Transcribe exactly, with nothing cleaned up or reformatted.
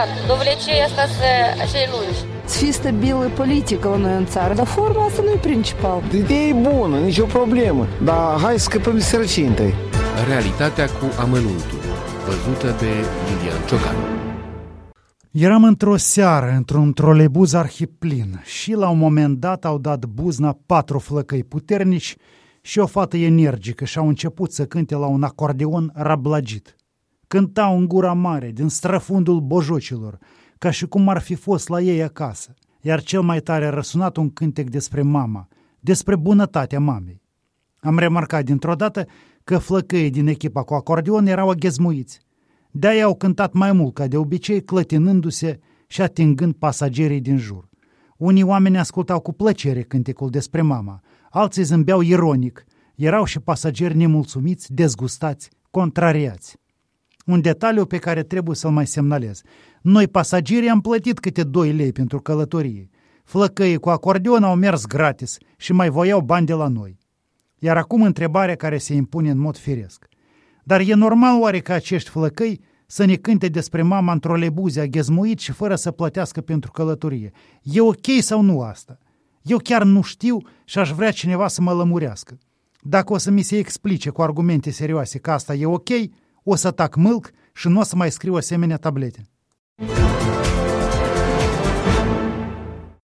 clar. Dovlecei asta să acei lungi. Să fie stabilă politică la noi în țară, dar forma asta nu e principal. Ideea e bună, nicio problemă, dar hai să scăpăm de sărăcie întâi. Realitatea cu amănuntul, văzută de Lilian Ciocan. Eram într-o seară, într-un trolebuz arhiplin și la un moment dat au dat buzna patru flăcăi puternici și o fată energică și au început să cânte la un acordeon rablagit. Cântau în gura mare, din străfundul bojocilor, ca și cum ar fi fost la ei acasă, iar cel mai tare a răsunat un cântec despre mama, despre bunătatea mamei. Am remarcat dintr-o dată că flăcăii din echipa cu acordeon erau aghezmuiți. De-aia au cântat mai mult ca de obicei, clătinându-se și atingând pasagerii din jur. Unii oameni ascultau cu plăcere cântecul despre mama, alții zâmbeau ironic, erau și pasageri nemulțumiți, dezgustați, contrariați. Un detaliu pe care trebuie să-l mai semnalez. Noi, pasagerii, am plătit câte doi lei pentru călătorie. Flăcăii cu acordeon au mers gratis și mai voiau bani de la noi. Iar acum întrebarea care se impune în mod firesc. Dar e normal oare ca acești flăcăi să ne cânte despre mama într-o lebuze aghezmuit și fără să plătească pentru călătorie? E ok sau nu asta? Eu chiar nu știu și aș vrea cineva să mă lămurească. Dacă o să mi se explice cu argumente serioase că asta e ok, o să tac mâlc și nu o să mai scriu asemenea tablete.